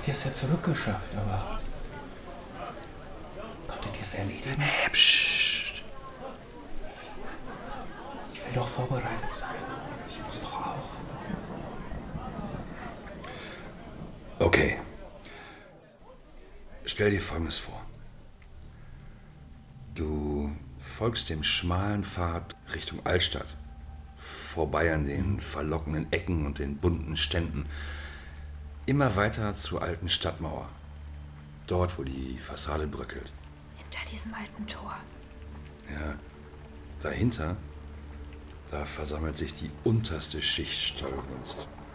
ihr es ja zurückgeschafft, aber konntet ihr es erledigen? Psst. Ich will doch vorbereitet sein. Ich muss doch auch. Okay. Stell dir Folgendes vor. Du folgst dem schmalen Pfad Richtung Altstadt. Vorbei an den verlockenden Ecken und den bunten Ständen. Immer weiter zur alten Stadtmauer. Dort, wo die Fassade bröckelt. Hinter diesem alten Tor. Ja, dahinter, da versammelt sich die unterste Schicht Steuerkunst.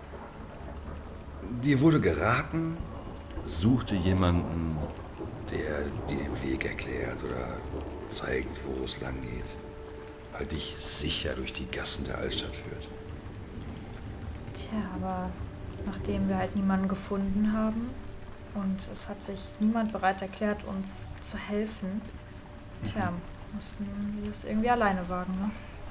Dir wurde geraten, suchte jemanden, der dir den Weg erklärt oder zeigt, wo es lang geht. Halt dich sicher durch die Gassen der Altstadt führt. Tja, aber nachdem wir halt niemanden gefunden haben und es hat sich niemand bereit erklärt, uns zu helfen, mussten wir es irgendwie alleine wagen, ne?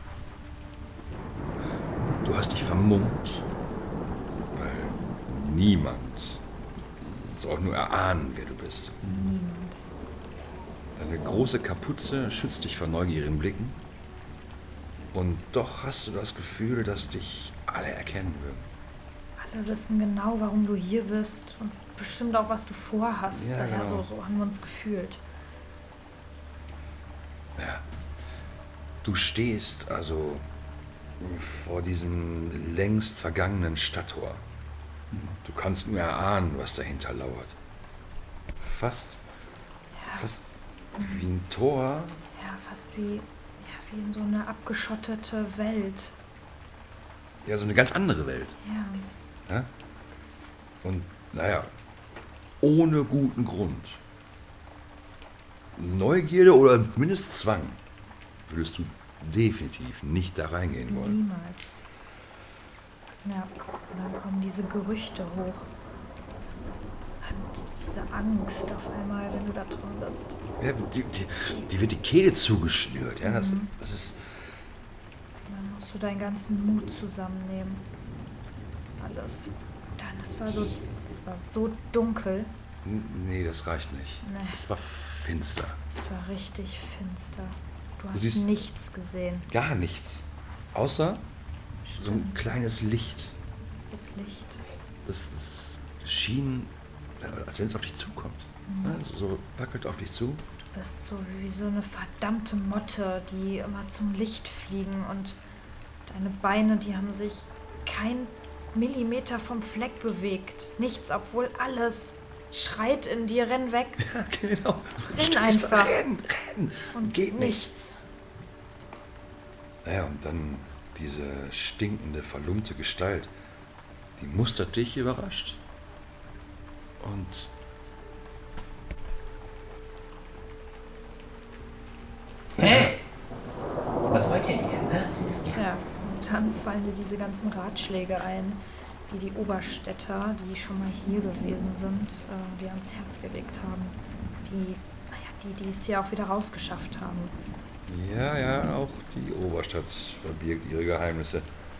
Du hast dich vermummt, weil niemand soll auch nur erahnen, wer du bist. Niemand. Deine große Kapuze schützt dich vor neugierigen Blicken. Und doch hast du das Gefühl, dass dich alle erkennen würden. Alle wissen genau, warum du hier bist und bestimmt auch, was du vorhast. Ja, genau. So haben wir uns gefühlt. Ja. Du stehst also vor diesem längst vergangenen Stadttor. Du kannst nur erahnen, was dahinter lauert. Fast wie ein Tor. Ja, fast wie in so eine abgeschottete Welt. Ja, so eine ganz andere Welt. Ja. Ja? Und naja, ohne guten Grund. Neugierde oder zumindest Zwang würdest du definitiv nicht da reingehen wollen. Niemals. Ja, und dann kommen diese Gerüchte hoch. Dann diese Angst auf einmal, wenn du da drin bist. Ja, die wird die Kehle zugeschnürt. Ja? Das ist. Dann musst du deinen ganzen Mut zusammennehmen. Alles. Und dann, es war so dunkel. Nee, das reicht nicht. Nee. Es war finster. Es war richtig finster. Du hast siehst nichts gesehen. Gar nichts. Außer so ein Stimmt. kleines Licht. Das Licht. Das schien, als wenn es auf dich zukommt. Ja, so wackelt auf dich zu. Du bist so wie so eine verdammte Motte, die immer zum Licht fliegen und deine Beine, die haben sich kein Millimeter vom Fleck bewegt. Nichts, obwohl alles schreit in dir, renn weg. Ja, genau. Renn einfach. Renn. Und Geht nicht. nichts. Naja, und dann diese stinkende, verlumpte Gestalt, die mustert dich überrascht. Und Hey! Was wollt ihr hier? Hä? Tja, und dann fallen dir diese ganzen Ratschläge ein, die die Oberstädter, die schon mal hier gewesen sind, dir ans Herz gelegt haben. Die es hier auch wieder rausgeschafft haben. ja, auch die Oberstadt verbirgt ihre Geheimnisse.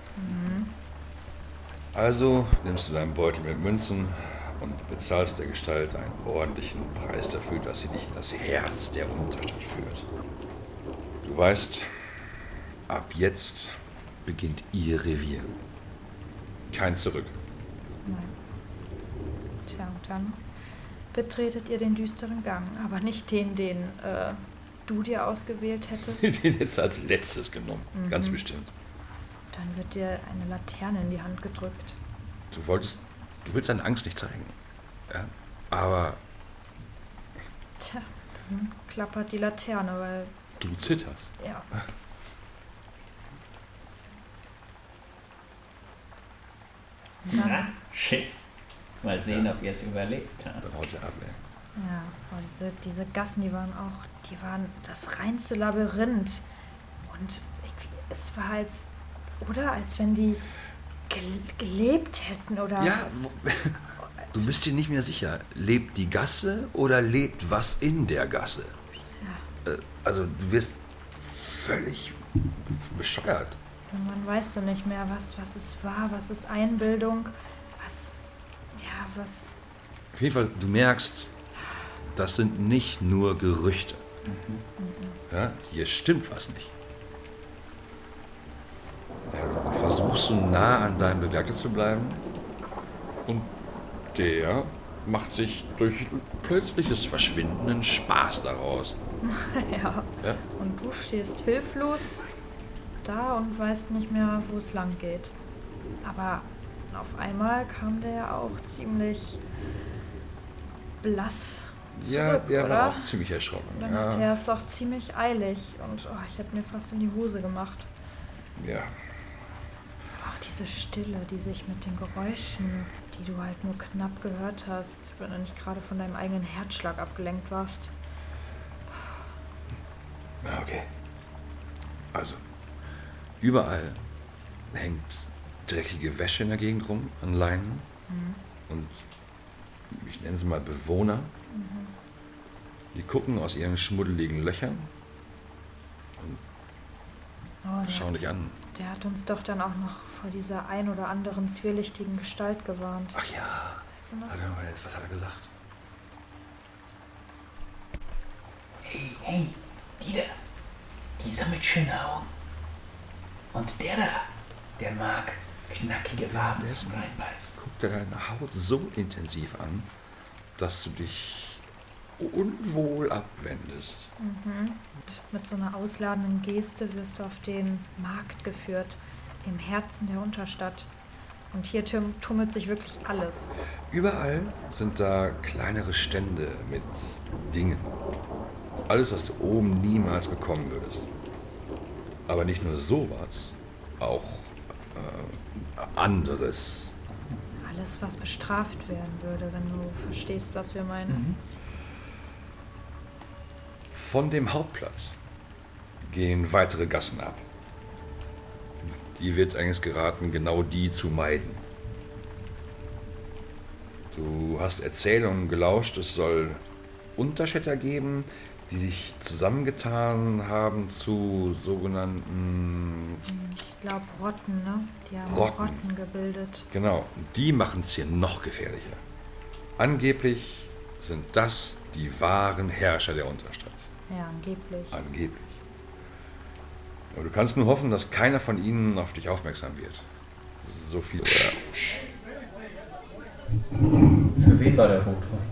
Also nimmst du deinen Beutel mit Münzen und bezahlst der Gestalt einen ordentlichen Preis dafür, dass sie dich in das Herz der Unterstadt führt. Du weißt, ab jetzt beginnt ihr Revier. Kein Zurück. Nein. Tja, und dann betretet ihr den düsteren Gang, aber nicht den du dir ausgewählt hättest. Den jetzt als letztes genommen, ganz bestimmt. Dann wird dir eine Laterne in die Hand gedrückt. Du willst deine Angst nicht zeigen. Ja? Aber Tja, dann klappert die Laterne, weil, du zitterst. ja. Und dann, Na, Schiss. Mal sehen, ob ihr es überlebt habt. Dann haut er ab, ey. ja, diese Gassen, die waren das reinste Labyrinth. Und es war als wenn die gelebt hätten oder... Ja, du bist dir nicht mehr sicher. Lebt die Gasse oder lebt was in der Gasse? Ja. Also du wirst völlig bescheuert. Irgendwann weißt du nicht mehr, was es war, was ist Einbildung, was Auf jeden Fall, du merkst, das sind nicht nur Gerüchte. Ja, hier stimmt was nicht. Ja, du versuchst so nah an deinem Begleiter zu bleiben und der macht sich durch plötzliches Verschwinden einen Spaß daraus. Ja. Ja? Und du stehst hilflos da und weißt nicht mehr, wo es lang geht. Aber auf einmal kam der auch ziemlich blass zurück, Ja, der oder? war auch ziemlich erschrocken. Dann hatte er es auch ziemlich eilig und ich hätte mir fast in die Hose gemacht. Ja. Auch diese Stille, die sich mit den Geräuschen, die du halt nur knapp gehört hast, wenn du nicht gerade von deinem eigenen Herzschlag abgelenkt warst. Okay. Also, überall hängt dreckige Wäsche in der Gegend rum, an Leinen. Und ich nenne sie mal Bewohner. Die gucken aus ihren schmuddeligen Löchern und schauen dich an. Der hat uns doch dann auch noch vor dieser ein oder anderen zwielichtigen Gestalt gewarnt. Ach ja, Weißt du noch? was hat er gesagt? Hey, die da. Die sammelt schöne Augen. Und der da, der mag knackige Waden zum Reinbeißen. Guckt er deine Haut so intensiv an, dass du dich unwohl abwendest. Und mit so einer ausladenden Geste wirst du auf den Markt geführt, dem Herzen der Unterstadt. Und hier tummelt sich wirklich alles. Überall sind da kleinere Stände mit Dingen. Alles, was du oben niemals bekommen würdest. Aber nicht nur sowas, auch anderes. Alles, was bestraft werden würde, wenn du verstehst, was wir meinen. Von dem Hauptplatz gehen weitere Gassen ab. Die wird eigentlich geraten, genau die zu meiden. Du hast Erzählungen gelauscht, es soll Unterstädter geben, die sich zusammengetan haben zu sogenannten... Ich glaube Rotten, ne? Die haben Rotten. Rotten gebildet. Genau, die machen es hier noch gefährlicher. Angeblich sind das die wahren Herrscher der Unterstadt. Ja, angeblich. Angeblich. Aber du kannst nur hoffen, dass keiner von ihnen auf dich aufmerksam wird. So viel. Für wen war der Rotwein?